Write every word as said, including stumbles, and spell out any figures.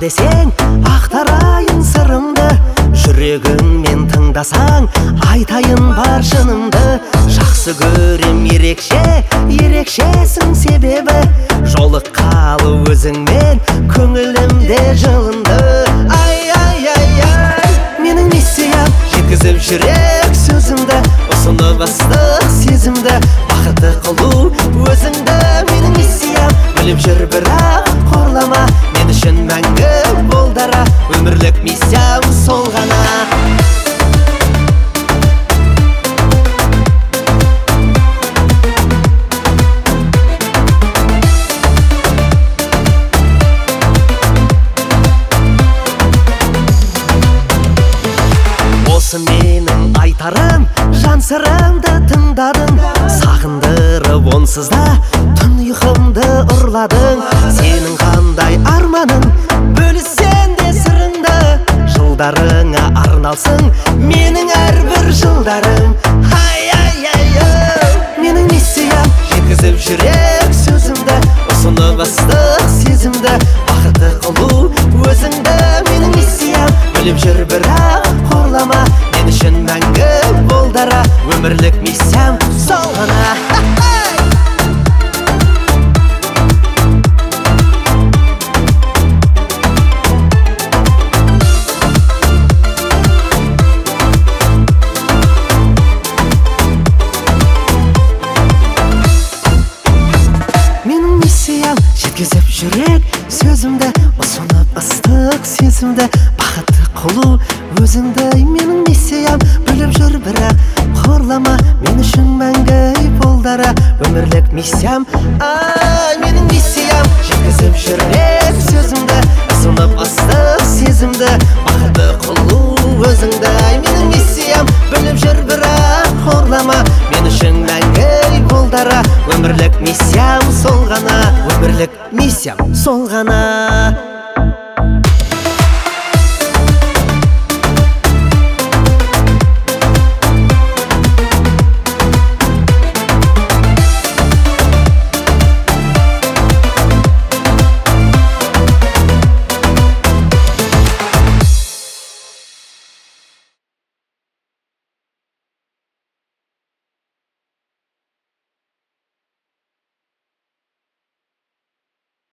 десең ақтарайын сырымды, жүрегіңмен тыңдасаң айтайын бар шынымды. Жақсы көрем ерекше, ерекшесің себебі, жолыққалы өзіңмен көңілімде жылынды. Ай ай ай ай, менің миссиям жеткізіп жүрек сөзімді, ұсынып ыстық сезімді, бақытты қылу өзіңді. Менің миссиям біліп жүр бірақ қорлама, мен үшін мәңгі бол дара, өмірлік миссиям сол ғана. Осы менің айтарым, жан сырымды тыңдадың, сағындырып онсыз да түн ұйқымды ұрладың. Сенің қандай арманың, бөліссен де сырыңды, жылдарыңа арналсын менің әрбір жылдарым. Ай ай ай ай, менің миссиям жеткізіп жүрек сөзімді, ұсынып ыстық сезімді, бақытты қылу өзіңді. Менің миссиям біліп жүр бірақ қорлама, мен үшін мәңгі бол дара, өмірлік миссиям сол ғана. Менің миссиям жеткізіп жүрек сөзімді, ұсынып ыстық сезімді, бақытты қылу өзіңді. Менің миссиям біліп жүр бірақ қорлама, мен үшін мәңгі бол дара, өмірлік миссиям. Ай, менің миссиям жеткізіп жүрек сөзімді, ұсынып ыстық сезімді, бақытты қылу өзіңді. Менің миссиям біліп жүр бірақ қорлама, мен үшін мәңгі бол дара, өмірлік миссиям сол ғана, өмірлік миссиям сол ғана.